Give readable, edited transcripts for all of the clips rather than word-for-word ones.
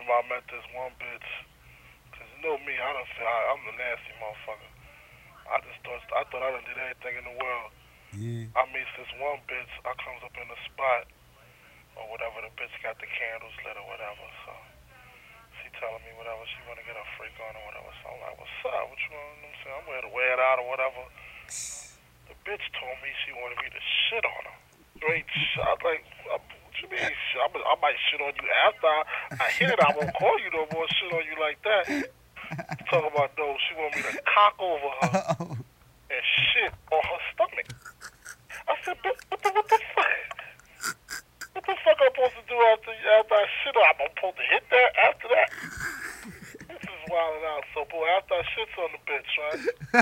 remember I met this one bitch. Cause you know me, I'm the nasty motherfucker. I thought I done did everything in the world. Yeah. I meet this one bitch. I comes up in the spot or whatever. The bitch got the candles lit or whatever. So she telling me whatever. She want to get her freak on or whatever. So I'm like, what's up? What you want? I'm saying I'm ready to wear it out or whatever. The bitch told me she wanted me to shit on her. Straight shot. Like, what you mean? I might shit on you after I hit it. I won't call you no more. Shit on you like that. Talking about no. She want me to cock over her and shit on her stomach. I said, what the fuck? What the fuck I'm supposed to do after I shit on? I'm supposed to hit that after that? This is wilding out. So, boy, after I shits on the bitch, right?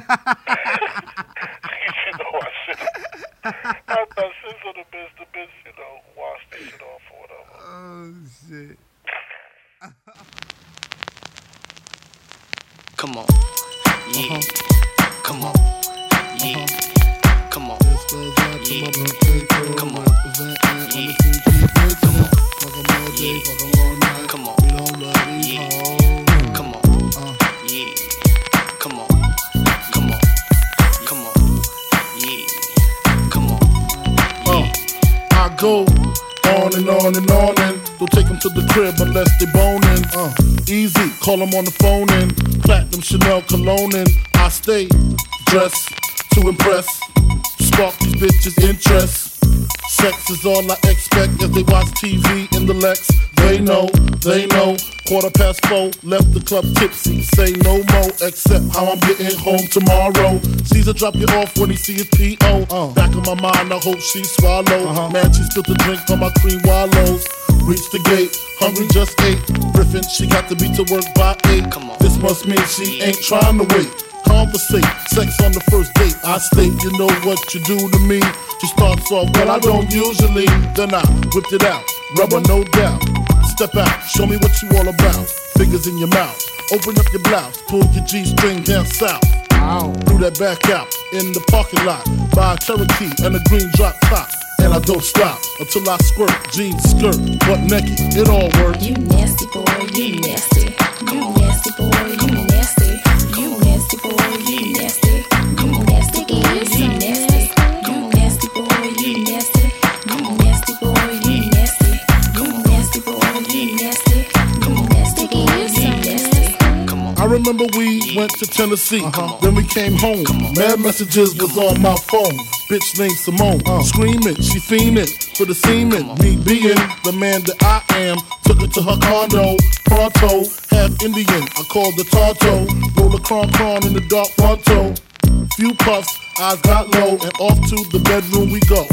You know, I shit. After I shits on the bitch, you know, wash that shit off or whatever. Oh, shit. Come on. Yeah. Come on. Yeah. Come on. Yeah. Come on. Yeah. Come on. Yeah. Come on. Yeah. Come on. Yeah. Come on. Come on. Come on. Yeah. Come on. I go on and on and on and don't take them to the crib unless they boning. Easy, call them on the phone and platinum Chanel cologne and I stay dressed to impress, spark these bitches' interest. Sex is all I expect as they watch TV in the Lex. They know, 4:15, left the club tipsy. Say no more, except how I'm getting home tomorrow. Caesar drop you off when he see his P.O. Back in my mind, I hope she swallow. Man, she spilled the drink on my cream wallows. Reach the gate, hungry just ate. Griffin, she got to be to work by 8. This must mean she ain't trying to wait. Conversate, sex on the first date. I state, you know what you do to me. She starts off, well I don't usually. Then I whipped it out, rubber no doubt. Step out, show me what you all about. Fingers in your mouth, open up your blouse. Pull your G-string down south. Threw that back out in the parking lot. Buy a Cherokee and a green drop top. And I don't stop until I squirt. Jeans, skirt, butt naked, it all works. You nasty boy, you nasty. You nasty boy, you nasty. You nasty boy, you nasty. You nasty boy, you nasty. You nasty boy, you nasty. You nasty boy, you nasty. You nasty boy, you nasty. You nasty boy, you nasty. I remember we went to Tennessee, then we came home. Mad messages was on my phone. Bitch named Simone, screaming, she fiending for the semen. Me being the man that I am, took her to her condo. Pronto, half Indian, I called the Tonto. Roll a cron in the dark fronto. Few puffs, eyes got low, and off to the bedroom we go.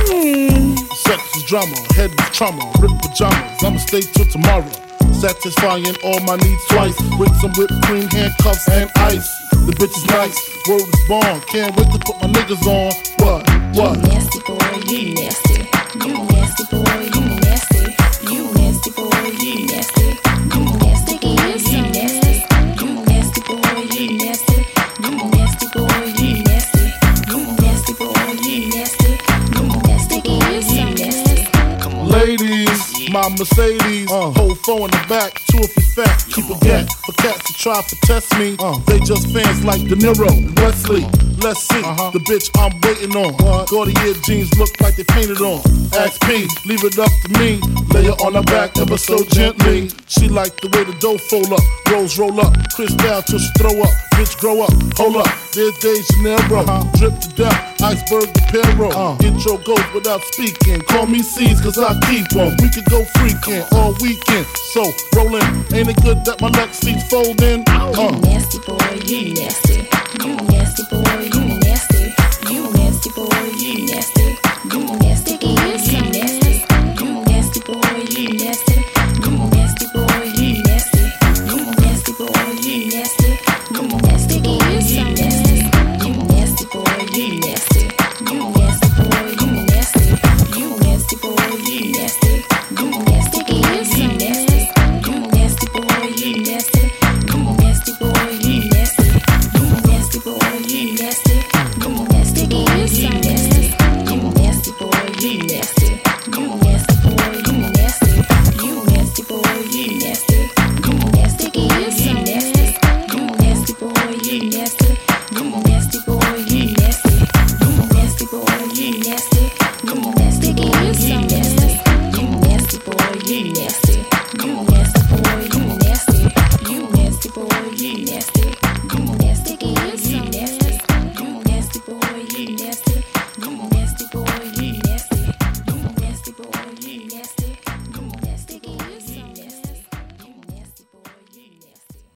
Sex is drama, head is trauma, ripped pajamas. I'ma stay till tomorrow. Satisfying all my needs twice with some whipped cream, handcuffs, and ice. The bitch is nice, word is born. Can't wait to put my niggas on. What? You nasty boy, you nasty. You nasty boy, you nasty. You nasty boy, you nasty. You nasty boy, you nasty. You nasty boy, you nasty. You nasty boy, you nasty. You nasty boy, you nasty. You nasty boy, you nasty. Ladies, my Mercedes, hold phone in the back, two if you fat, keep a gap for cats to try to test me. They just fans like De Niro, Wesley. Let's see the bitch I'm waiting on. Gaudier jeans look like they painted on. Ask P, leave it up to me. Lay her on her back ever so gently. She like the way the dough fold up, rolls roll up, Chris down till she throw up. Bitch grow up, hold up, there's De Janeiro. Drip to death, iceberg to Perro. Intro goes without speaking. Call me C's cause I keep on. We could go freaking all weekend. So rollin', ain't it good that my neck seats folding? You nasty boy, you nasty. You nasty boy,